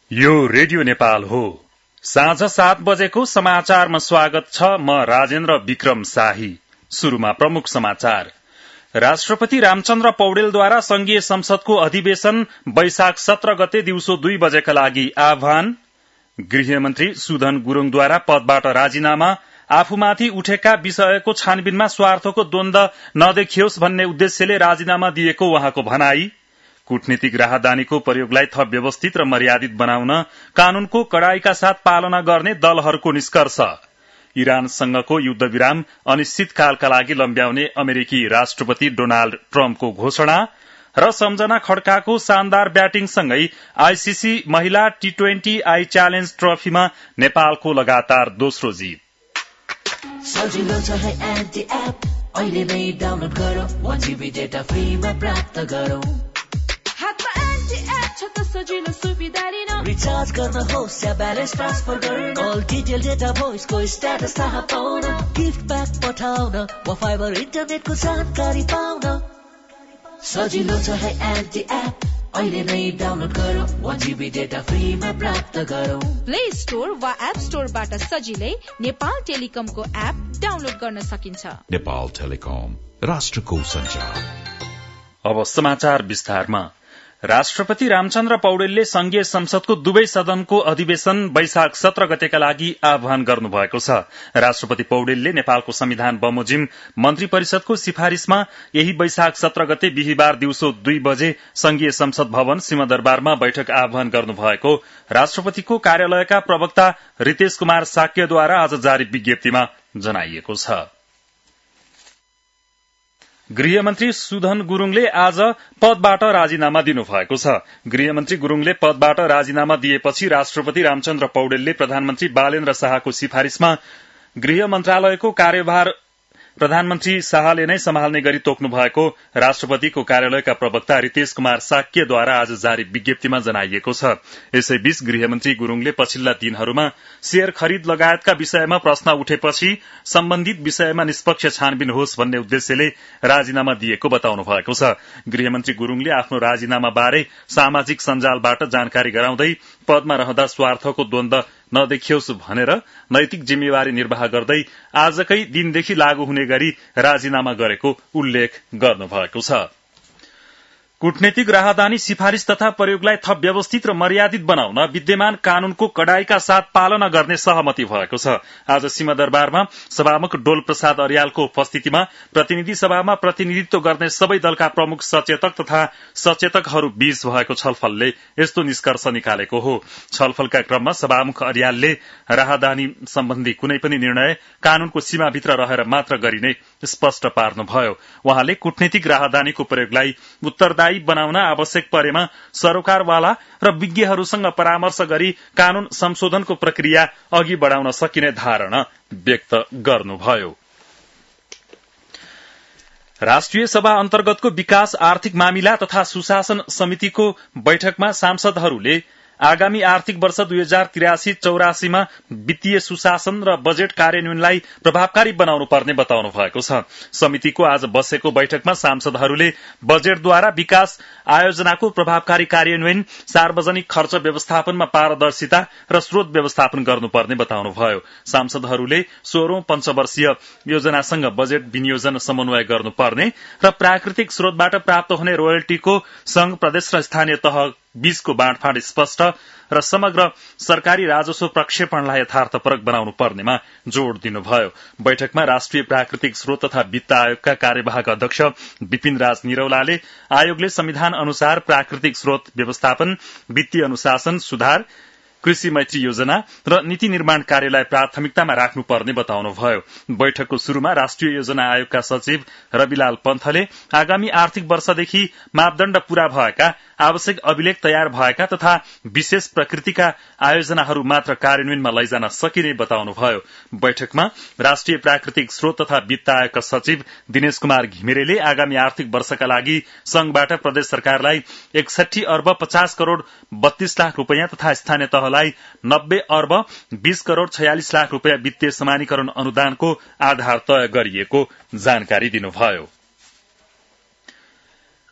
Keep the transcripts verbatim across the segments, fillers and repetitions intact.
यो रेडियो नेपाल हो। साँझ सात बजेको समाचारमा स्वागत छ। म राजेन्द्र विक्रम शाही। शुरूमा प्रमुख समाचार। राष्ट्रपति रामचन्द्र पौडेलद्वारा संघीय संसदको अधिवेशन वैशाख सत्र गते दिउँसो दुई बजेका लागि आह्वान। गृहमन्त्री सुधन गुरूङद्वारा पदबाट राजीनामा। आफूमाथि उठेका विषयको छानबिनमा स्वार्थको द्वन्द नदेखियोस् भन्ने उद्देश्यले राजीनामा दिएको उहाँको भनाई। कूटनीतिक राहदानीको प्रयोगलाई थप व्यवस्थित र मर्यादित बनाउन कानूनको कड़ाईका साथ पालना गर्ने दलहरूको निष्कर्ष। इरानसँगको युद्ध विराम अनिश्चितकालका लागि लम्ब्याउने अमेरिकी राष्ट्रपति डोनाल्ड ट्रम्पको घोषणा र सम्झना खड्काको शानदार ब्याटिङसँगै आईसीसी महिला टी ट्वेन्टी आई च्यालेन्ज ट्रफीमा नेपालको लगातार दोस्रो जीत। सजिलो छ है एन्टी एप अहिले नै डाउनलोड गरौ वन जीबी डेटा फ्रीमा प्राप्त गरौ। हातमा एन्टी एप छ त सजिलो सुविधा लिन रिचार्ज गर्न होस् या ब्यालेन्स ट्रान्सफर गर्न अल डिटेल डेटा भोइसको स्ट्याटस थाहा पाउन गिफ्ट ब्याक पठाउन वा फाइबर इन्टरनेटको जानकारी पाउन सजिलो छ है एन्टी एप अहिले नै डाउनलोड गरौ वन जीबी डेटा फ्रीमा प्राप्त गरौ। प्ले स्टोर वा एप स्टोरबाट सजिलै नेपाल टेलिकमको एप डाउनलोड गर्न सकिन्छ। नेपाल टेलिकम, राष्ट्रको सञ्चार। अब समाचार विस्तारमा। राष्ट्रपति रामचन्द्र पौडेलले संघीय संसदको दुवै सदनको अधिवेशन वैशाख सत्र गतेका लागि आह्वान गर्नुभएको छ। राष्ट्रपति पौडेलले नेपालको संविधान बमोजिम मन्त्री परिषदको सिफारिशमा यही वैशाख सत्र गते बिहिबार दिउँसो दुई बजे संघीय संसद भवन सिंहदरबारमा बैठक आह्वान गर्नुभएको राष्ट्रपतिको कार्यालयका प्रवक्ता रितेश कुमार साक्यद्वारा आज जारी विज्ञप्तिमा जनाइएको छ। गृहमन्त्री सुधन गुरूङले आज पदबाट राजीनामा दिनुभएको छ। गृहमन्त्री गुरूङले पदबाट राजीनामा दिएपछि राष्ट्रपति रामचन्द्र पौडेलले प्रधानमन्त्री बालेन्द्र शाहको सिफारिशमा गृह मन्त्रालयको कार्यभार प्रधानमन्त्री शाहले नै सम्हाल्ने गरी तोक्नु भएको राष्ट्रपतिको कार्यालयका प्रवक्ता रितेश कुमार साक्यद्वारा आज जारी विज्ञप्तिमा जनाइएको छ। यसैबीच गृहमन्त्री गुरूङले पछिल्ला दिनहरूमा शेयर खरिद लगायतका विषयमा प्रश्न उठेपछि सम्बन्धित विषयमा निष्पक्ष छानबिन होस् भन्ने उद्देश्यले राजीनामा दिएको बताउनु भएको छ। गृहमन्त्री गुरूङले आफ्नो राजीनामा बारे सामाजिक सञ्जालबाट जानकारी गराउँदै पदमा रहँदा स्वार्थको द्वन्द नदेखियोस् भनेर नैतिक जिम्मेवारी निर्वाह गर्दै आजकै दिनदेखि लागू हुने गरी राजीनामा गरेको उल्लेख गर्नुभएको छ। कूटनीतिक राहदानी सिफारिश तथा प्रयोगलाई थप व्यवस्थित र मर्यादित बनाउन विद्यमान कानूनको कड़ाईका साथ पालना गर्ने सहमति भएको छ। आज सिंहदरबारमा सभामुख डोल प्रसाद अर्यालको उपस्थितिमा प्रतिनिधि सभामा प्रतिनिधित्व गर्ने सबै दलका प्रमुख सचेतक तथा सचेतकहरू बीच भएको छलफलले यस्तो निष्कर्ष निकालेको हो। छलफलका क्रममा सभामुख अर्यालले राहदानी सम्बन्धी कुनै पनि निर्णय कानूनको सीमाभित्र रहेर मात्र गरिने स्पष्ट पार्नुभयो। उहाँले कूटनीतिक राहदानीको प्रयोगलाई उत्तरदायी बनाउन आवश्यक परेमा सरोकारवाला र विज्ञहरूसँग परामर्श गरी कानून संशोधनको प्रक्रिया अघि बढ़ाउन सकिने धारणा व्यक्त गर्नुभयो। राष्ट्रिय सभा अन्तर्गतको विकास आर्थिक मामिला तथा सुशासन समितिको बैठकमा सांसदहरूले आगामी आर्थिक वर्ष दुई हजार त्रियासी चौरासीमा वित्तीय सुशासन र बजेट कार्यान्वयनलाई प्रभावकारी बनाउनु पर्ने बताउनु भएको छ। समितिको आज बसेको बैठकमा सांसदहरूले बजेटद्वारा विकास आयोजनाको प्रभावकारी कार्यान्वयन, सार्वजनिक खर्च व्यवस्थापनमा पारदर्शिता र स्रोत व्यवस्थापन गर्नुपर्ने बताउनुभयो। सांसदहरूले सोह्रौं पञ्चवर्षीय योजनासँग बजेट विनियोजन समन्वय गर्नुपर्ने र प्राकृतिक स्रोतबाट प्राप्त हुने रोयल्टीको संघ, प्रदेश र स्थानीय तह बीचको बाँडफाँड स्पष्ट र समग्र सरकारी राजस्व प्रक्षेपणलाई यथार्थपरक बनाउनु पर्नेमा जोड़ दिनुभयो। बैठकमा राष्ट्रिय प्राकृतिक स्रोत तथा वित्त आयोगका कार्यवाहक अध्यक्ष विपिन राज निरौलाले आयोगले संविधान अनुसार प्राकृतिक स्रोत व्यवस्थापन, वित्तीय अनुशासन सुधार, कृषि मैत्री योजना र नीति निर्माण कार्यलाई प्राथमिकतामा राख्नुपर्ने बताउनुभयो। बैठकको शुरूमा राष्ट्रिय योजना आयोगका सचिव रविलाल पन्थले आगामी आर्थिक वर्षदेखि मापदण्ड पूरा भएका, आवश्यक अभिलेख तयार भएका तथा विशेष प्रकृतिका आयोजनाहरू मात्र कार्यान्वयनमा लैजान सकिने बताउनुभयो। बैठकमा राष्ट्रिय प्राकृतिक स्रोत तथा वित्त आयोगका सचिव दिनेश कुमार घिमिरेले आगामी आर्थिक वर्षका लागि संघबाट प्रदेश सरकारलाई एकसठी अर्ब पचास करोड़ बत्तीस लाख रूपियाँ तथा स्थानीय तहलाई नब्बे अर्ब बीस करोड़ छयालिस लाख रूपियाँ वित्तीय समानीकरण अनुदानको आधार तय गरिएको जानकारी दिनुभयो।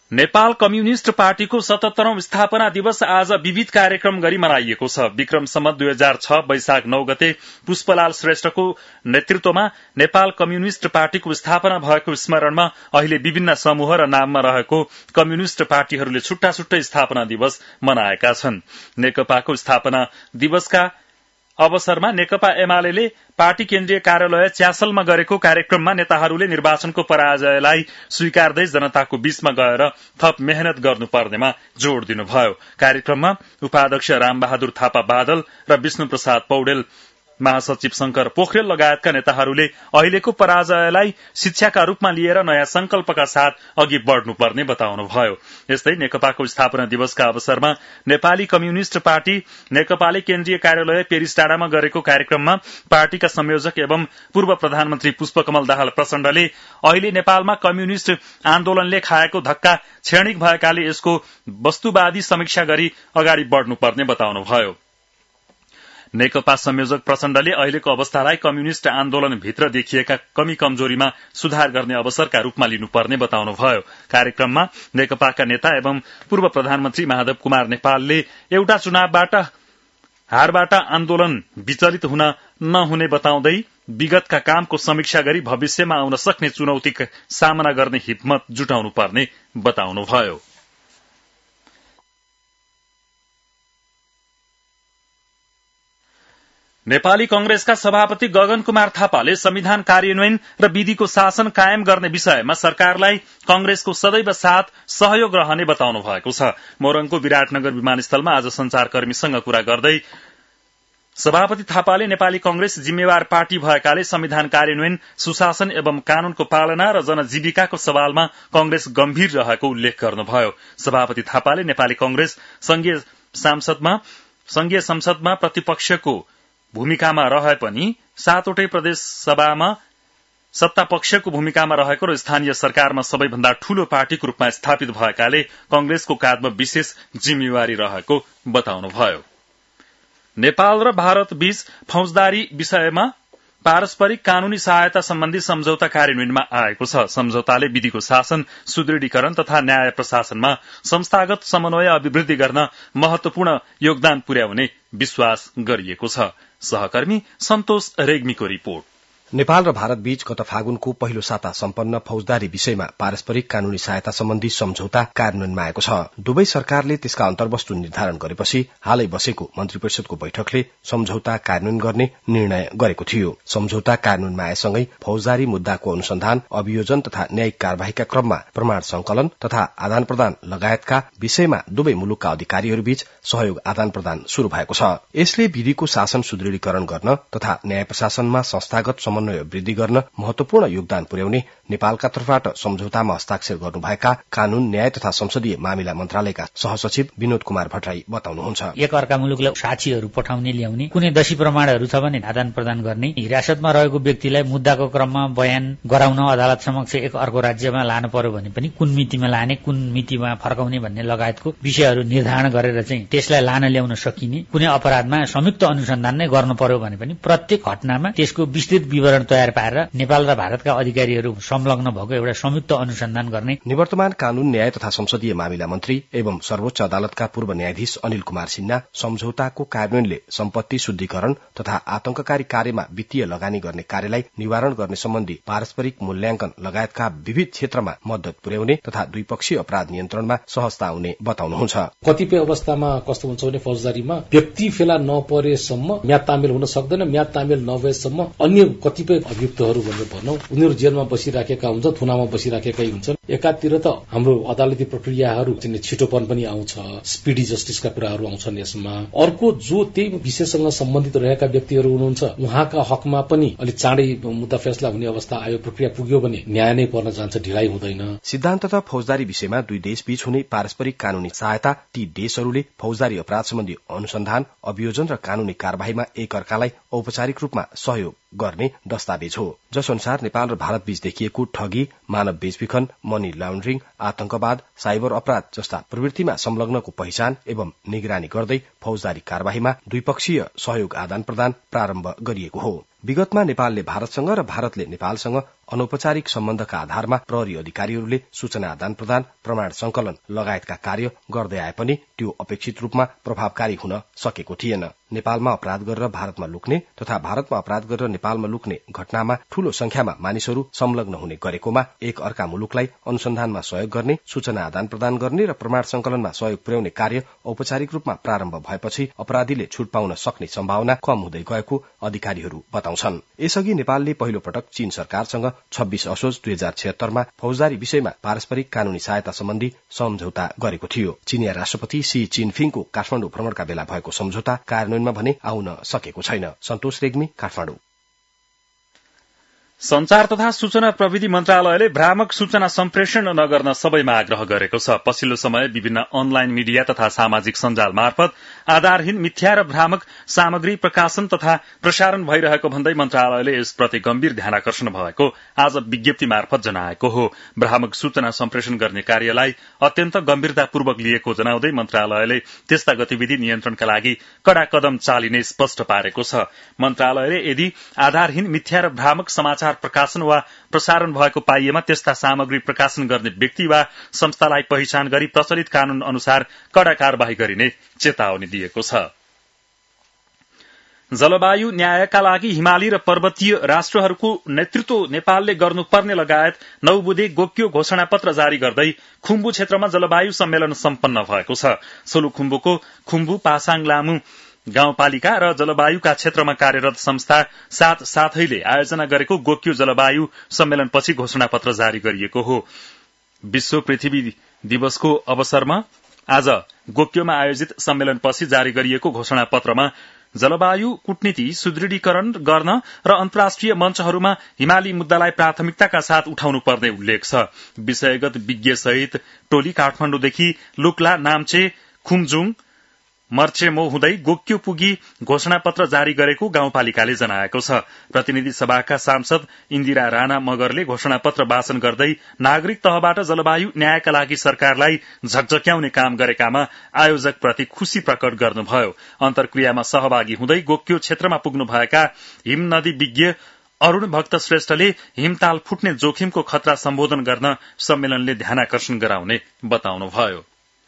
नेपाल कम्युनिष्ट पार्टीको सतहत्तरौं स्थापना दिवस आज विविध कार्यक्रम गरी मनाइएको छ। विक्रम सम्वत दुई हजार छ वैशाख नौ गते पुष्पलाल श्रेष्ठको नेतृत्वमा नेपाल कम्युनिष्ट पार्टीको स्थापना भएको स्मरणमा अहिले विभिन्न समूह र नाममा रहेको कम्युनिष्ट पार्टीहरूले छुट्टा छुट्टै स्थापना दिवस मनाएका छन्। नेकपाको स्थापना दिवसका अवसरमा नेकपा एमाले पार्टी केन्द्रीय कार्यालय च्यासलमा गरेको कार्यक्रममा नेताहरूले निर्वाचनको पराजयलाई स्वीकार्दै जनताको बीचमा गएर थप मेहनत गर्नुपर्नेमा जोड़ दिनुभयो। कार्यक्रममा उपाध्यक्ष रामबहादुर थापा बादल र विष्णु प्रसाद पौडेल, महासचिव शंकर पोखरेल लगायतका नेताहरूले अहिलेको पराजयलाई शिक्षाका रूपमा लिएर नयाँ संकल्पका साथ अघि बढ़नुपर्ने बताउनुभयो। यस्तै नेकपाको स्थापना दिवसका अवसरमा नेपाली कम्युनिष्ट पार्टी नेकपाले केन्द्रीय कार्यालय पेरिस टाडामा गरेको कार्यक्रममा पार्टीका संयोजक एवं पूर्व प्रधानमन्त्री पुष्पकमल दाहाल प्रचण्डले अहिले नेपालमा कम्युनिष्ट आन्दोलनले खाएको धक्का क्षणिक भएकाले यसको वस्तुवादी समीक्षा गरी अगाडि बढ़नुपर्ने बताउनुभयो। नेकपा संयोजक प्रचण्डले अहिलेको अवस्थालाई कम्युनिष्ट आन्दोलनभित्र देखिएका कमी कमजोरीमा सुधार गर्ने अवसरका रूपमा लिनुपर्ने बताउनुभयो। कार्यक्रममा नेकपाका नेता एवं पूर्व प्रधानमन्त्री माधव कुमार नेपालले एउटा चुनावबाट हारबाट आन्दोलन विचलित हुन नहुने बताउँदै विगतका कामको समीक्षा गरी भविष्यमा आउन सक्ने चुनौतीको सामना गर्ने हिम्मत जुटाउनुपर्ने बताउनुभयो। नेपाली कंग्रेसका सभापति गगन कुमार थापाले संविधान कार्यान्वयन र विधिको शासन कायम गर्ने विषयमा सरकारलाई कंग्रेसको सदैव साथ सहयोग रहने बताउनु भएको छ। मोरङको विराटनगर विमानस्थलमा आज संचारकर्मीसँग कुरा गर्दै सभापति थापाले नेपाली कंग्रेस जिम्मेवार पार्टी भएकाले संविधान कार्यान्वयन, सुशासन एवं कानूनको पालना र जनजीविकाको सवालमा कंग्रेस गम्भीर रहेको उल्लेख गर्नुभयो। सभापति थापाले नेपाली कंग्रेस संघीय संसदमा संघीय संसदमा प्रतिपक्षको भूमिकामा रहे पनि सातवटै प्रदेश सभामा सत्ता पक्षको भूमिकामा रहेको र स्थानीय सरकारमा सबैभन्दा ठूलो पार्टीको रूपमा स्थापित भएकाले कंग्रेसको काँधमा विशेष जिम्मेवारी रहेको बताउनुभयो। नेपाल र भारत बीच फौजदारी विषयमा पारस्परिक कानूनी सहायता सम्बन्धी सम्झौता कार्यान्वयनमा आएको छ। सम्झौताले विधिको शासन, सुदृढीकरण तथा न्याय प्रशासनमा संस्थागत समन्वय अभिवृद्धि गर्न महत्वपूर्ण योगदान पुर्याउने विश्वास गरिएको छ। सहकर्मी सन्तोष रेग्मीको रिपोर्ट। नेपाल र भारत बीच गत फागुनको पहिलो साता सम्पन्न फौजदारी विषयमा पारस्परिक कानूनी सहायता सम्बन्धी सम्झौता कार्यान्वयनमा आएको छ। दुवै सरकारले त्यसका अन्तर्वस्तु निर्धारण गरेपछि हालै बसेको मन्त्री परिषदको बैठकले सम्झौता कार्यान्वयन गर्ने निर्णय गरेको थियो। सम्झौता कार्यान्वयनमा आएसँगै फौजदारी मुद्दाको अनुसन्धान, अभियोजन तथा न्यायिक कार्यवाहीका क्रममा प्रमाण संकलन तथा आदान प्रदान लगायतका विषयमा दुवै मुलुकका अधिकारीहरूबीच सहयोग आदान प्रदान शुरू भएको छ। यसले विधिको शासन सुदृढीकरण गर्न तथा न्याय प्रशासनमा संस्थागत समन्वय वृद्धि गर्न महत्वपूर्ण योगदान पुर्याउने नेपालका तर्फबाट सम्झौतामा हस्ताक्षर गर्नुभएका कानून, न्याय तथा संसदीय मामिला मन्त्रालयका सहसचिव विनोद कुमार भट्टराई बताउनुहुन्छ। एक अर्का मुलुकलाई साक्षीहरू पठाउने, ल्याउने, कुनै दोषी प्रमाणहरू छ भने आदान प्रदान गर्ने, हिरासतमा रहेको व्यक्तिलाई मुद्दाको क्रममा बयान गराउन अदालत समक्ष एक अर्को राज्यमा लानु पर्यो भने पनि कुन मितिमा लाने, कुन मितिमा फर्काउने भन्ने लगायतको विषयहरू निर्धारण गरेर चाहिँ त्यसलाई लान ल्याउन सकिने, कुनै अपराधमा संयुक्त अनुसन्धान नै गर्नु पर्यो भने पनि प्रत्येक घटनामा त्यसको विस्तृत विवरण तयार पारेर नेपाल र भारतका अधिकारीहरू संलग्न भएको एउटा संयुक्त अनुसन्धान गर्ने। निवर्तमान कानून, न्याय तथा संसदीय मामिला मन्त्री एवं सर्वोच्च अदालतका पूर्व न्यायाधीश अनिल कुमार सिन्हा सम्झौताको कार्यान्वयनले सम्पत्ति शुद्धिकरण तथा आतंककारी कार्यमा वित्तीय लगानी गर्ने कार्यलाई निवारण गर्ने सम्बन्धी पारस्परिक मूल्याङ्कन लगायतका विविध क्षेत्रमा मद्दत पुर्याउने तथा द्विपक्षीय अपराध नियन्त्रणमा सहजता आउने बताउनुहुन्छ। कतिपय अवस्थामा कस्तो हुन्छ भने फौजदारीमा व्यक्ति फेला नपरेसम्म म्याद तामेल हुन सक्दैन। म्याद तामेल नभएसम्म अन्य कतिपय अभियुक्तहरू भनेर भनौं उनीहरू जेलमा बसिराखेका हुन्छन्, थुनामा बसिराखेकै हुन्छन्। एकातिर त हाम्रो अदालती प्रक्रियाहरू छिटोपन पनि आउँछ, स्पिडी जस्टिसका कुराहरू आउँछन् यसमा। अर्को जो त्यही विषयसँग सम्बन्धित रहेका व्यक्तिहरू हुनुहुन्छ उहाँका हकमा पनि अलि चाँडै मुद्दा फैसला हुने अवस्था आयो, प्रक्रिया पुग्यो भने न्याय नै पर्न जान्छ, ढिलाइ हुँदैन। सिद्धान्त तथा फौजदारी विषयमा दुई देशबीच हुने पारस्परिक कानूनी सहायता ती देशहरूले फौजदारी अपराध सम्बन्धी अनुसन्धान, अभियोजन र कानूनी कार्यवाहीमा एक अर्कालाई औपचारिक रूपमा सहयोग गर्ने दस्तावेज हो, जस अनुसार नेपाल र भारत बीच देखिएको ठगी, मानव बेचबिखन, मनी लाउन्ड्रिङ, आतंकवाद, साइबर अपराध जस्ता प्रवृत्तिमा संलग्नको पहिचान एवं निगरानी गर्दै फौजदारी कार्यवाहीमा द्विपक्षीय सहयोग आदान प्रदान प्रारम्भ गरिएको हो। विगतमा नेपालले भारतसँग र भारतले नेपालसँग अनौपचारिक सम्बन्धका आधारमा प्रहरी अधिकारीहरूले सूचना आदान प्रदान, प्रमाण संकलन लगायतका कार्य गर्दै आए पनि त्यो अपेक्षित रूपमा प्रभावकारी हुन सकेको थिएन। नेपालमा अपराध गरेर भारतमा लुक्ने तथा भारतमा अपराध गरेर नेपालमा लुक्ने घटनामा ठूलो संख्यामा मानिसहरू संलग्न हुने गरेकोमा एक अर्का मुलुकलाई अनुसन्धानमा सहयोग गर्ने, सूचना आदान प्रदान गर्ने र प्रमाण संकलनमा सहयोग पुर्याउने कार्य औपचारिक रूपमा प्रारम्भ भएपछि अपराधीले छुट पाउन सक्ने सम्भावना कम हुँदै गएको अधिकारीहरू बताउँछन्। यसअघि नेपालले पहिलो पटक चीन सरकारसँग छब्बीस असोज दुई हजार छिहत्तरमा फौजदारी विषयमा पारस्परिक कानूनी सहायता सम्बन्धी सम्झौता गरेको थियो। चीनिया राष्ट्रपति सी चिनफिङको काठमाडौँ भ्रमणका बेला भएको सम्झौता कार्यान्वयनमा भने आउन सकेको छैन। सन्तोष रेग्मी, काठमाडौँ। संचार तथा सूचना प्रविधि मन्त्रालयले भ्रामक सूचना सम्प्रेषण नगर्न सबैमा आग्रह गरेको छ। पछिल्लो समय विभिन्न अनलाइन मिडिया तथा सामाजिक सञ्जाल मार्फत आधारहीन मिथ्या र भ्रामक सामग्री प्रकाशन तथा प्रसारण भइरहेको भन्दै मन्त्रालयले यसप्रति गम्भीर ध्यानाकर्षण भएको आज विज्ञप्ति मार्फत जनाएको हो। भ्रामक सूचना सम्प्रेषण गर्ने कार्यलाई अत्यन्त गम्भीरतापूर्वक लिएको जनाउँदै मन्त्रालयले त्यस्ता गतिविधि नियन्त्रणका लागि कड़ा कदम चालिने स्पष्ट पारेको छ। मन्त्रालयले यदि आधारहीन मिथ्या र भ्रामक समाचार प्रकाशन वा प्रसारण भएको पाइएमा त्यस्ता सामग्री प्रकाशन गर्ने व्यक्ति वा संस्थालाई पहिचान गरी प्रचलित कानून अनुसार कड़ा कार्यवाही गरिने चेतावनी दिएको छ। जलवायु न्यायका लागि हिमाली र पर्वतीय राष्ट्रहरूको नेतृत्व नेपालले गर्नुपर्ने लगायत नौ बुँदे गोक्यो घोषणापत्र जारी गर्दै खुम्बु क्षेत्रमा जलवायु सम्मेलन सम्पन्न भएको छ। सोलुखुम्बुको खुम्बु पासाङ लामु गाउँपालिका र जलवायुका क्षेत्रमा कार्यरत संस्था साथ साथैले आयोजना गरेको गोक्यो जलवायु सम्मेलनपछि घोषणापत्र जारी गरिएको हो। विश्व पृथ्वी दिवसको अवसरमा आज गोक्योमा आयोजित सम्मेलनपछि जारी गरिएको घोषणापत्रमा जलवायु कूटनीति सुदृढीकरण गर्न र अन्तर्राष्ट्रिय मञ्चहरूमा हिमाली मुद्दालाई प्राथमिकताका साथ उठाउनु पर्ने उल्लेख छ। विषयगत विज्ञ सहित टोली काठमाडौँदेखि लुक्ला, नाम्चे, खुम्जुङ, मर्चेमो हुँदै गोक्यो पुगी घोषणापत्र जारी गरेको गाउँपालिकाले जनाएको छ। प्रतिनिधि सभाका सांसद इन्दिरा राणा मगरले घोषणापत्र वाचन गर्दै नागरिक तहबाट जलवायु न्यायका लागि सरकारलाई झकझक्याउने काम गरेकामा आयोजकप्रति खुशी प्रकट गर्नुभयो। अन्तर्क्रियामा सहभागी हुँदै गोक्यो क्षेत्रमा पुग्नुभएका हिम नदी विज्ञ अरूण भक्त श्रेष्ठले हिमताल फुट्ने जोखिमको खतरा सम्बोधन गर्न सम्मेलनले ध्यानाकर्षण गराउने बताउनुभयो।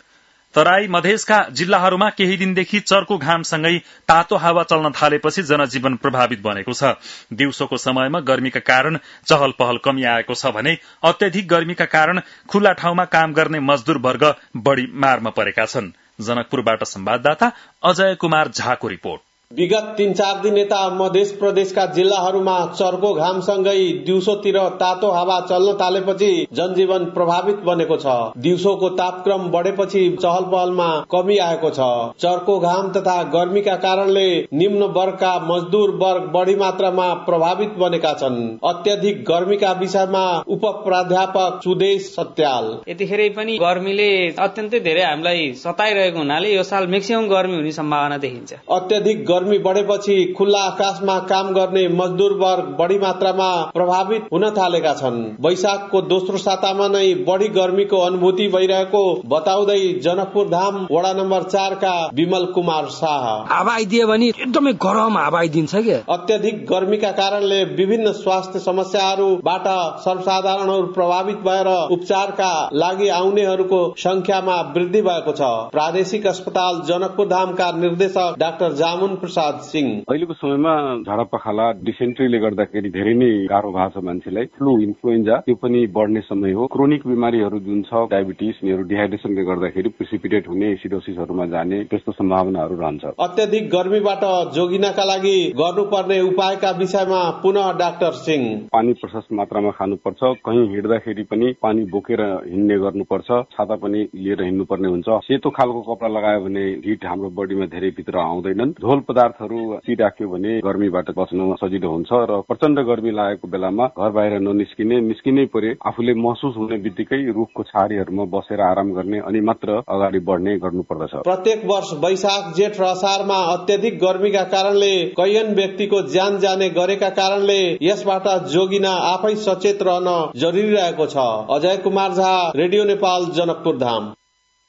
तराई मधेसका जिल्लाहरूमा केही दिनदेखि चर्को घामसँगै तातो हावा चल्न थालेपछि जनजीवन प्रभावित बनेको छ। दिउँसोको समयमा गर्मीका कारण चहल पहल कमी आएको छ भने अत्यधिक गर्मीका कारण खुल्ला ठाउँमा काम गर्ने मजदूर वर्ग बढ़ी मारमा परेका छन्। जनकपुरबाट संवाददाता अजय कुमार झाको रिपोर्ट। विगत तीन चार दिन यता मध्य प्रदेशका जिल्लाहरूमा चर्को घामसँगै दिउँसोतिर तातो हावा चल्न थालेपछि जनजीवन प्रभावित बनेको छ। दिउँसोको तापक्रम बढेपछि चहल पहलमा कमी आएको छ। चर्को घाम तथा गर्मीका कारणले निम्न वर्गका मजदूर वर्ग बढ़ी मात्रामा प्रभावित बनेका छन्। अत्यधिक गर्मीका विषयमा उप प्राध्यापक सुदेश सत्याल, यतिखेरै पनि गर्मीले अत्यन्तै धेरै हामीलाई सताइरहेको हुनाले यो साल मैक्सिमम गर्मी हुने सम्भावना देखिन्छ। अत्यधिक गर्मी बढेपछि खुल्ला आकाशमा काम गर्ने मजदूर वर्ग बढ़ी मात्रामा प्रभावित हुन थालेका छन्। वैशाखको दोस्रो सातामा नै बढ़ी गर्मीको अनुभूति भइरहेको बताउँदै जनकपुर धाम वडा नम्बर चार का विमल कुमार शाह, हावा आइदियो भने एकदमै गरम हावा आइदिन्छ के। अत्यधिक गर्मीका कारणले विभिन्न स्वास्थ्य समस्याहरूबाट सर्वसाधारणहरू प्रभावित भएर उपचारका लागि आउनेहरूको संख्यामा वृद्धि भएको छ। प्रादेशिक अस्पताल जनकपुर धामका निर्देशक डाक्टर जामुन प्रसाद सिंह, अहिलेको समयमा झाडा पखाला डिसेन्ट्रीले गर्दाखेरि धेरै नै गाह्रो भएको छ मान्छेलाई। फ्लू, इन्फ्लुएन्जा त्यो पनि बढ्ने समय हो। क्रोनिक बिमारीहरू जुन छ डायबिटिस, यिनीहरू डिहाइड्रेसनले गर्दाखेरि प्रिसिपिटेट हुने, एसिडोसिसहरूमा जाने त्यस्तो सम्भावनाहरू रहन्छ। अत्यधिक गर्मीबाट जोगिनका लागि गर्नुपर्ने उपायका विषयमा पुनः डाक्टर सिंह, पानी प्रशस्त मात्रामा खानुपर्छ। कहीँ हिँड्दाखेरि पनि पानी बोकेर हिँड्ने गर्नुपर्छ। छाता पनि लिएर हिँड्नुपर्ने हुन्छ। सेतो खालको कपडा लगायो भने हिट हाम्रो बडीमा धेरै भित्र आउँदैनन्। झोल पदार्थहरू पिराख्यो भने गर्मीबाट बच्न सजिलो हुन्छ र प्रचण्ड गर्मी लागेको बेलामा घर बाहिर ननिस्किने, निस्किनै परे आफूले महसुस हुने बित्तिकै रुखको छाडीहरूमा बसेर आराम गर्ने अनि मात्र अगाडि बढ्ने गर्नुपर्दछ। प्रत्येक वर्ष वैशाख जेठ र असारमा अत्यधिक गर्मीका कारणले कैयन व्यक्तिको ज्यान जाने गरेका कारणले यसबाट जोगिन आफै सचेत रहन जरुरी रहेको छ। अजय कुमार झा, रेडियो नेपाल, जनकपुर धाम।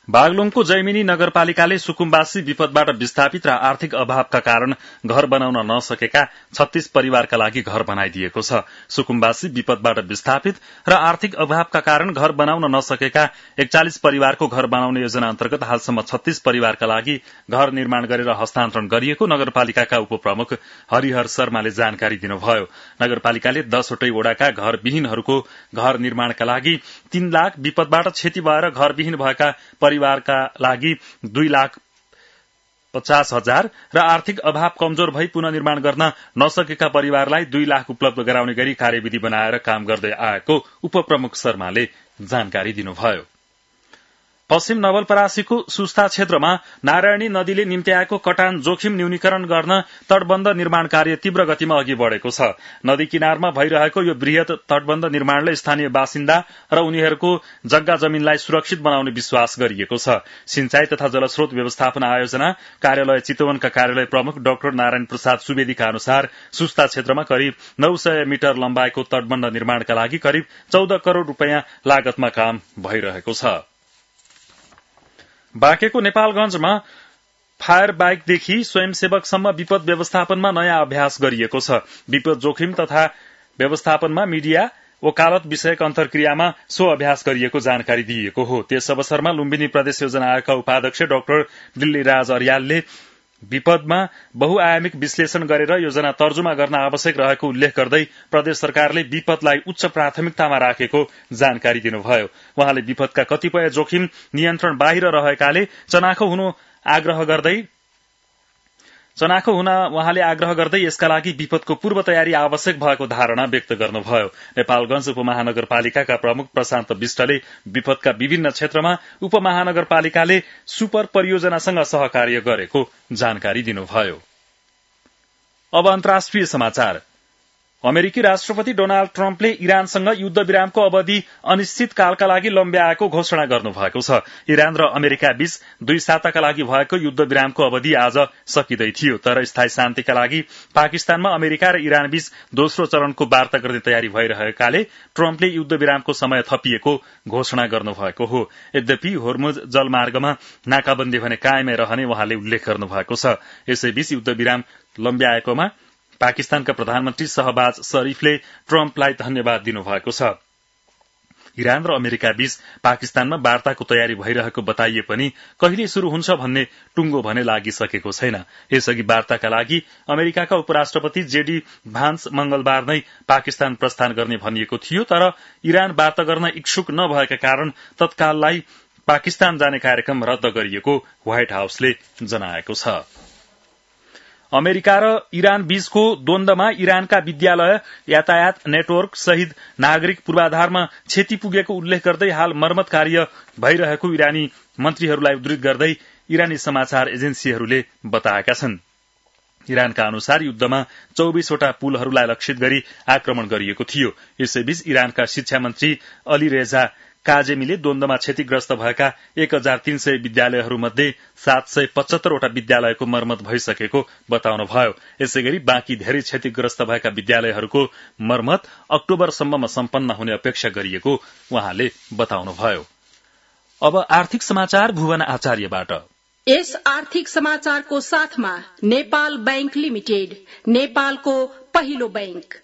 बागलुङको जैमिनी नगरपालिकाले सुकुम्बासी विपदबाट विस्थापित र आर्थिक अभावका कारण घर बनाउन नसकेका छत्तीस परिवारका लागि घर बनाइदिएको छ। सुकुम्बासी विपदबाट विस्थापित र आर्थिक अभावका कारण घर बनाउन नसकेका एकचालिस परिवारको घर बनाउने योजना अन्तर्गत हालसम्म छत्तीस परिवारका लागि घर निर्माण गरेर हस्तान्तरण गरिएको नगरपालिकाका उपप्रमुख हरिहर शर्माले जानकारी दिनुभयो। नगरपालिकाले दसवटै वडाका घरविहीनहरूको घर निर्माणका लागि तीन लाख, विपदबाट क्षति भएर घरविहीन भएका परिवारका लागि दुई लाख पचास हजार र आर्थिक अभाव कमजोर भई पुनर्निर्माण गर्न नसकेका परिवारलाई दुई लाख उपलब्ध गराउने गरी कार्यविधि बनाएर काम गर्दै आएको उपप्रमुख शर्माले जानकारी दिनुभयो। पश्चिम नवलपरासीको सुस्ता क्षेत्रमा नारायणी नदीले निम्त्याएको कटान जोखिम न्यूनीकरण गर्न तटबन्ध निर्माण कार्य तीव्र गतिमा अघि बढ़ेको छ। नदी किनारमा भइरहेको यो वृहत तटबन्ध निर्माणले स्थानीय बासिन्दा र उनीहरूको जग्गा जमिनलाई सुरक्षित बनाउने विश्वास गरिएको छ। सिंचाई तथा जलस्रोत व्यवस्थापन आयोजना कार्यालय चितवनका कार्यालय प्रमुख डाक्टर नारायण प्रसाद सुवेदीका अनुसार सुस्ता क्षेत्रमा करिब नौ सय मिटर लम्बाइको तटबन्ध निर्माणका लागि करिब चौध करोड़ रूपियाँ लागतमा काम भइरहेको छ। बाँकेको नेपालगंजमा फायर बाइकदेखि स्वयंसेवकसम्म विपद व्यवस्थापनमा नयाँ अभ्यास गरिएको छ। विपद जोखिम तथा व्यवस्थापनमा मीडिया वकालत विषयक अन्तर्क्रियामा सो अभ्यास गरिएको जानकारी दिइएको हो। त्यस अवसरमा लुम्बिनी प्रदेश योजना आयोगका उपाध्यक्ष डाक्टर दिल्लीराज अर्यालले विपदमा बहुआयामिक विश्लेषण गरेर योजना तर्जुमा गर्न आवश्यक रहेको उल्लेख गर्दै प्रदेश सरकारले विपदलाई उच्च प्राथमिकतामा राखेको जानकारी दिनुभयो। उहाँले विपदका कतिपय जोखिम नियन्त्रण बाहिर रहेकाले चनाखो हुनु आग्रह गर्दै चनाखो हुन उहाँले आग्रह गर्दै यसका लागि विपदको पूर्व तयारी आवश्यक भएको धारणा व्यक्त गर्नुभयो। नेपालगंज उपमहानगरपालिकाका प्रमुख प्रशान्त विष्टले विपदका विभिन्न क्षेत्रमा उपमहानगरपालिकाले सुपर परियोजनासँग सहकार्य गरेको जानकारी दिनुभयो। अब अन्तर्राष्ट्रिय समाचार। अमेरिकी राष्ट्रपति डोनाल्ड ट्रम्पले इरानसँग युद्ध विरामको अवधि अनिश्चितकालका लागि लम्ब्याएको घोषणा गर्नुभएको छ। इरान र अमेरिका बीच दुई साताका लागि भएको युद्ध विरामको अवधि आज सकिँदै थियो, तर स्थायी शान्तिका लागि पाकिस्तानमा अमेरिका र इरान बीच दोस्रो चरणको वार्ता गर्ने तयारी भइरहेकाले ट्रम्पले युद्ध विरामको समय थपिएको घोषणा गर्नुभएको हो। यद्यपि होर्मुज जलमार्गमा नाकाबन्दी भने कायमै रहने उहाँले उल्लेख गर्नुभएको छ। यसैबीच युद्ध विराम लम्ब्याएकोमा पाकिस्तानका प्रधानमन्त्री शहबाज शरीफले ट्रम्पलाई धन्यवाद दिनुभएको छ। इरान र अमेरिका बीच पाकिस्तानमा वार्ताको तयारी भइरहेको बताइए पनि कहिले शुरू हुन्छ भन्ने टुङ्गो भने लागिसकेको छैन। यसअघि वार्ताका लागि अमेरिकाका उपराष्ट्रपति जेडी भान्स मंगलबार नै पाकिस्तान प्रस्थान गर्ने भनिएको थियो, तर इरान वार्ता गर्न इच्छुक नभएका कारण तत्काललाई पाकिस्तान जाने कार्यक्रम रद्द गरिएको व्हाइट हाउसले जनाएको छ। अमेरिका र इरान बीचको द्वन्द्वमा इरानका विद्यालय, यातायात नेटवर्क सहित नागरिक पूर्वाधारमा क्षति पुगेको उल्लेख गर्दै हाल मर्मत कार्य भइरहेको इरानी मन्त्रीहरूलाई उद्धृत गर्दै इरानी समाचार एजेन्सीहरूले बताएका छन्। इरानका अनुसार युद्धमा चौबीसवटा पुलहरूलाई लक्षित गरी आक्रमण गरिएको थियो। यसैबीच इरानका शिक्षा मन्त्री अली रेजा काजेमीले द्वन्द्वमा क्षतिग्रस्त भएका एक हजार तीन सय विद्यालयहरूमध्ये सात सय पचहत्तरवटा विद्यालयको मर्मत भइसकेको बताउनुभयो। यसै गरी बाँकी धेरै क्षतिग्रस्त भएका विद्यालयहरूको मर्मत अक्टोबरसम्ममा सम्पन्न हुने अपेक्षा गरिएको उहाँले बताउनुभयो। अब आर्थिक समाचार भुवन आचार्यबाट। यस आर्थिक समाचारको साथमा नेपाल बैंक लिमिटेड, नेपालको पहिलो बैंक।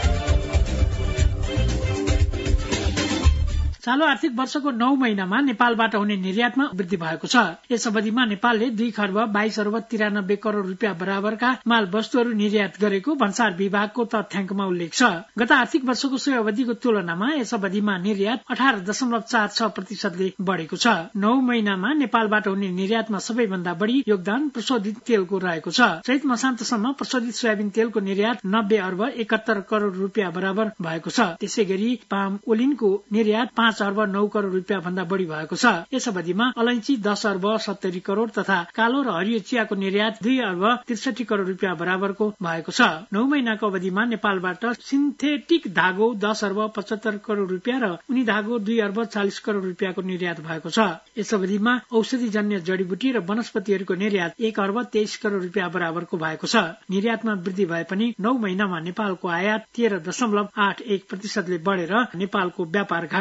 चालू आर्थिक वर्षको नौ महिनामा नेपालबाट हुने निर्यातमा वृद्धि भएको छ। यस अवधिमा नेपालले दुई खर्ब बाइस अर्ब तिरानब्बे करोड़ रूपियाँ बराबरका माल वस्तुहरू निर्यात गरेको भन्सार विभागको तथ्याङ्कमा उल्लेख छ। गत आर्थिक वर्षको सोही अवधिको तुलनामा यस अवधिमा निर्यात अठार दशमलव चार छ प्रतिशतले बढ़ेको छ। नौ महिनामा नेपालबाट हुने निर्यातमा सबैभन्दा बढ़ी योगदान प्रशोधित तेलको रहेको छ। चैत मसान्तसम्म प्रशोधित सोयाबिन तेलको निर्यात नब्बे अर्ब एकहत्तर करोड़ रूपियाँ बराबर भएको छ। त्यसै गरी पाम ओलिनको निर्यात पाँच अर्ब नौ करोड़ रूपियाँ भन्दा बढ़ी भएको छ। यस अवधिमा अलैंची दस अर्ब सत्तरी करोड़ तथा कालो र हरियो चियाको निर्यात दुई अर्ब त्रिसठी करोड़ रूपियाँ बराबरको भएको छ। नौ महिनाको अवधिमा नेपालबाट सिन्थेटिक धागो दस अर्ब पचहत्तर करोड़ रूपियाँ र उनी धागो दुई अर्ब चालिस करोड़ रूपियाँको निर्यात भएको छ। यस अवधिमा औषधिजन्य जडीबुटी र वनस्पतिहरूको निर्यात एक अर्ब तेइस करोड़ रूपियाँ बराबरको भएको छ। निर्यातमा वृद्धि भए पनि नौ महिनामा नेपालको आयात तेह्र दशमलव आठ एक प्रतिशतले बढ़ेर नेपालको व्यापार घाटा बाह्र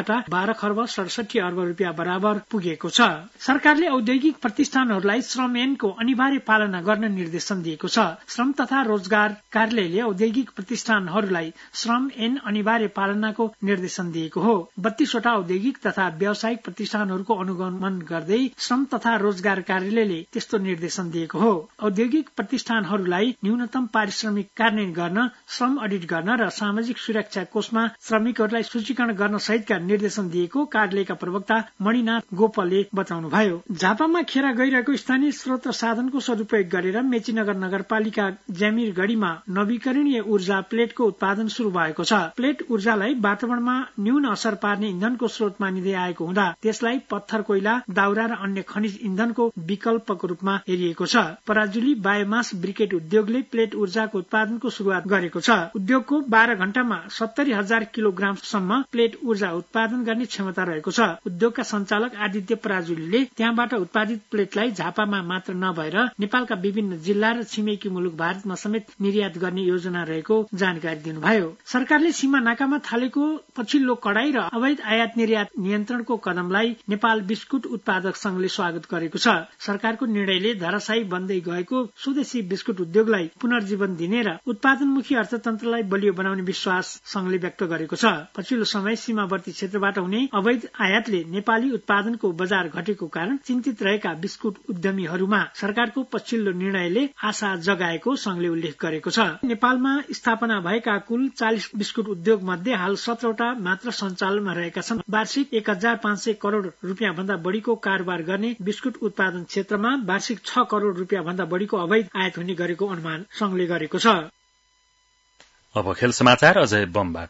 बाह्र खर्ब सडसठी अर्ब रुपियाँ बराबर पुगेको छ। सरकारले औद्योगिक प्रतिष्ठानहरूलाई श्रम ऐनको अनिवार्य पालना गर्न निर्देशन दिएको छ। श्रम तथा रोजगार कार्यालयले औद्योगिक प्रतिष्ठानहरूलाई श्रम ऐन अनिवार्य पालनाको निर्देशन दिएको हो। बत्तीसवटा औद्योगिक तथा व्यावसायिक प्रतिष्ठानहरूको अनुगमन गर्दै श्रम तथा रोजगार कार्यालयले त्यस्तो निर्देशन दिएको हो। औद्योगिक प्रतिष्ठानहरूलाई न्यूनतम पारिश्रमिक कार्यान्वयन गर्न, श्रम अडिट गर्न र सामाजिक सुरक्षा कोषमा श्रमिकहरूलाई सूचीकरण गर्न सहितका निर्देशन दिएको कार्यालयका प्रवक्ता मणिनाथ गोपालले बताउनुभयो। झापामा खेर गइरहेको स्थानीय स्रोत र साधनको सदुपयोग गरेर मेचीनगर नगरपालिका ज्यामिरगढीमा नवीकरणीय ऊर्जा प्लेटको उत्पादन शुरू भएको छ। प्लेट ऊर्जालाई वातावरणमा न्यून असर पार्ने इन्धनको स्रोत मानिँदै आएको हुँदा त्यसलाई पत्थर, कोइला, दाउरा र अन्य खनिज इन्धनको विकल्पको रूपमा हेरिएको छ। पराजुली बायोमास ब्रिकेट उद्योगले प्लेट ऊर्जाको उत्पादनको शुरूआत गरेको छ। उद्योगको बाह्र घण्टामा सत्तरी हजार किलोग्रामसम्म प्लेट ऊर्जा उत्पादन गर्ने क्षमता रहेको छ। उद्योगका सञ्चालक आदित्य पराजुलीले त्यहाँबाट उत्पादित प्लेटलाई झापामा मात्र नभएर नेपालका विभिन्न जिल्ला र छिमेकी मुलुक भारतमा समेत निर्यात गर्ने योजना रहेको जानकारी दिनुभयो। सरकारले सीमा नाकामा थालेको पछिल्लो कडाई र अवैध आयात निर्यात नियन्त्रणको कदमलाई नेपाल बिस्कुट उत्पादक संघले स्वागत गरेको छ। सरकारको निर्णयले धराशायी बन्दै गएको स्वदेशी बिस्कुट उद्योगलाई पुनर्जीवन दिने र उत्पादनमुखी अर्थतन्त्रलाई बलियो बनाउने विश्वास संघले व्यक्त गरेको छ। पछिल्लो समय सीमावर्ती क्षेत्रबाट हुने अवैध आयातले नेपाली उत्पादनको बजार घटेको कारण चिन्तित रहेका बिस्कुट उद्यमीहरूमा सरकारको पछिल्लो निर्णयले आशा जगाएको संघले उल्लेख गरेको छ। नेपालमा स्थापना भएका कुल चालिस बिस्कुट उद्योग मध्ये हाल सत्रवटा मात्र सञ्चालनमा रहेका छन्। वार्षिक एक हजार पाँच सय करोड़ रुपियाँ भन्दा बढ़ीको कारोबार गर्ने बिस्कुट उत्पादन क्षेत्रमा वार्षिक छ करोड़ रुपियाँ भन्दा बढ़ीको अवैध आयात हुने गरेको अनुमान संघले गरेको छ। अब खेल समाचार अजय बमबाट।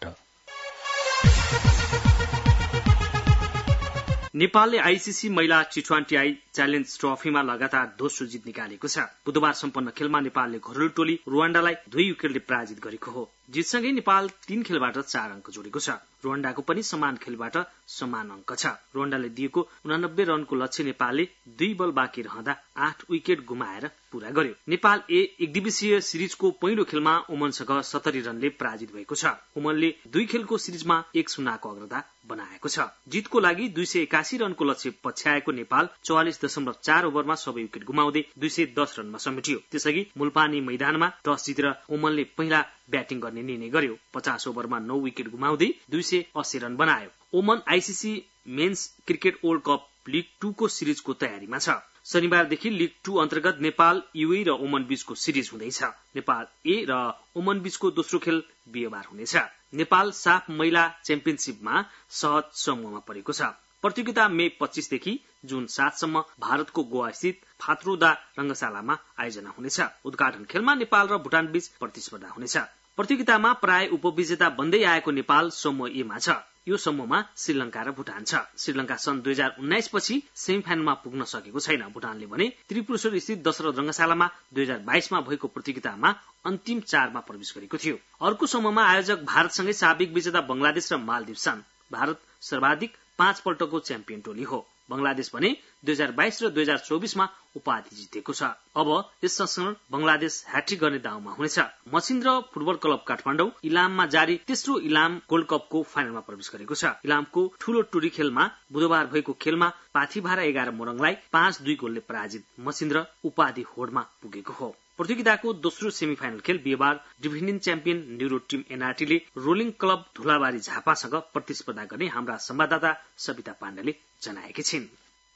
नेपालले आईसीसी महिला टी ट्वेन्टी आई च्यालेन्ज ट्रफीमा लगातार दोस्रो जित निकालेको छ। बुधबार सम्पन्न खेलमा नेपालले घरेलु टोली रुवान्डालाई दुई विकेटले पराजित गरेको हो। जितसँगै नेपाल तीन खेलबाट चार अंक जोडेको छ। रुवान्डाको पनि समान खेलबाट समान अंक छ। रुवान्डाले दिएको उनानब्बे रनको लक्ष्य नेपालले दुई बल बाँकी रहँदा आठ विकेट गुमाएर पूरा गर्यो। नेपाल ए एक दिवसीय सिरिजको पहिलो खेलमा ओमनसँग सत्तरी रनले पराजित भएको छ। ओमनले दुई खेलको सिरिजमा एक शून्यको अग्रता बनाएको छ। जितको लागि दुई सय एकासी रनको लक्ष्य पछ्याएको नेपाल चौवालिस दशमलव चार ओभरमा सबै विकेट गुमाउँदै दुई सय दस रनमा समेटियो। त्यसअघि मुलपानी मैदानमा टस जितेर ओमनले पहिला ब्याटिङ गर्ने निर्णय गर्यो। पचास ओभरमा नौ विकेट गुमाउँदै दुई सय अस्सी रन बनायो। Oman ICC men's cricket world cup league two को सिरिजको तयारीमा छ। शनिबारदेखि लिग टू अन्तर्गत नेपाल युए र ओमन बीचको सिरिज हुँदैछ। नेपाल ए र ओमन बीचको दोस्रो खेल बिहीबार हुनेछ। नेपाल साफ महिला च्याम्पियनशीपमा सहज समूहमा परेको छ। प्रतियोगिता मे पच्चीसदेखि जून सातसम्म भारतको गोवा स्थित फात्रोदा रंगशालामा आयोजना हुनेछ। उद्घाटन खेलमा नेपाल र भुटान बीच प्रतिस्पर्धा हुनेछ। प्रतियोगितामा प्राय उपविजेता बन्दै आएको नेपाल समूह ए मा छ। यो समूहमा श्रीलंका र भुटान छ। श्रीलंका सन् दुई हजार उन्नाइस पछि सेमिफाइनलमा पुग्न सकेको छैन। भुटानले भने त्रिपुरेश्वर स्थित दशरथ रंगशालामा दुई हजार बाइसमा भएको प्रतियोगितामा अन्तिम चारमा प्रवेश गरेको थियो। अर्को समूहमा आयोजक भारतसँगै साबिक विजेता बंगलादेश र मालदिव छन्। भारत सर्वाधिक पाँच पल्टको च्याम्पियन टोली हो। बंगलादेश भने दुई हजार बाइस र दुई हजार चौबिसमा उपाधि जितेको छ। अब यस संस्करण बंगलादेश ह्याट्रिक गर्ने दाउमा हुनेछ। मछिन्द्र फुटबल क्लब काठमाडौँ इलाममा जारी तेस्रो इलाम गोल्ड कपको फाइनलमा प्रवेश गरेको छ। इलामको ठूलो टुरी खेलमा बुधबार भएको खेलमा पाथिभारा एघार मोरङलाई पाँच दुई गोलले पराजित मछिन्द्र उपाधि होडमा पुगेको हो। प्रतियोगिताको दोस्रो सेमिफाइनल खेल बिहीबार डिभिजन च्याम्पियन न्युरो टिम एनआरटीले रोलिङ क्लब धुलाबारी झापासँग प्रतिस्पर्धा गर्ने हाम्रा संवाददाता सविता पाण्डेले जनाएकी छिन्।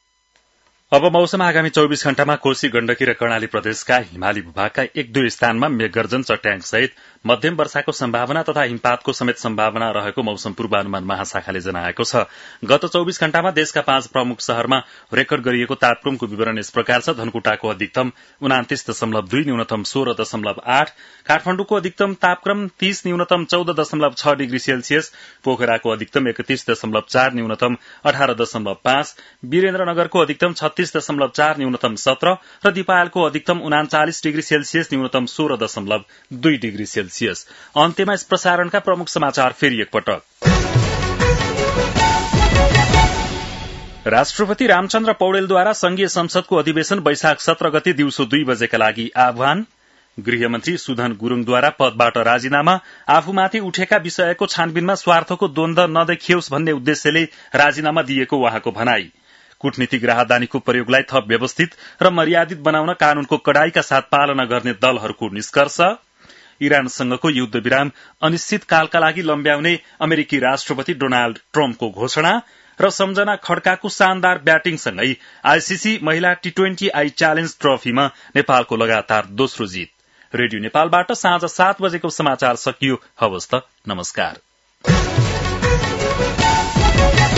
अब मौसम आगामी चौबिस घण्टामा कोशी गण्डकी र कर्णाली प्रदेशका हिमाली भूभागका एक दुई स्थानमा मेघगर्जन चट्याङ सहित मध्यम वर्षाको सम्भावना तथा हिमपातको समेत सम्भावना रहेको मौसम पूर्वानुमान महाशाखाले जनाएको छ। गत चौबिस घण्टामा देशका पाँच प्रमुख शहरमा रेकर्ड गरिएको तापक्रमको विवरण यस प्रकार छ। धनकुटाको अधिकतम उनातिस दशमलव दुई न्यूनतम सोह्र दशमलव आठ, काठमाडौँको अधिकतम तापक्रम तीस न्यूनतम चौध दशमलव छ डिग्री सेल्सियस, पोखराको अधिकतम एकतीस दशमलव चार न्यूनतम अठार दशमलव पाँच, वीरेन्द्रनगरको अधिकतम छत्तीस दशमलव चार न्यूनतम सत्र र दिपायलको अधिकतम उनाचालिस डिग्री सेल्सियस न्यूनतम सोह्र दशमलव दुई डिग्री सेल्सियस। अन्त्यमा यस प्रसारणका प्रमुख समाचार फेरि एकपटक। राष्ट्रपति रामचन्द्र पौडेलद्वारा संघीय संसदको अधिवेशन वैशाख सत्र गते दिउँसो दुई बजेका लागि आह्वान। गृहमन्त्री सुधन गुरूङद्वारा पदबाट राजीनामा आफूमाथि उठेका विषयको छानबिनमा स्वार्थको द्वन्द्व नदेखियोस् भन्ने उद्देश्यले राजीनामा दिएको उहाँको भनाई। कूटनीतिक राहदानीको प्रयोगलाई थप व्यवस्थित र मर्यादित बनाउन कानूनको कडाईका साथ पालना गर्ने दलहरूको निष्कर्ष। इरानसँगको युद्ध विराम अनिश्चितकालका लागि लम्ब्याउने अमेरिकी राष्ट्रपति डोनाल्ड ट्रम्पको घोषणा र सम्झना खड्काको शानदार ब्याटिङसँगै आईसीसी महिला टी ट्वेन्टी आई च्यालेन्ज ट्रफीमा नेपालको लगातार दोस्रो जित। रेडियो नेपालबाट साँझ सात बजेको समाचार सकियो। हवस् त, नमस्कार।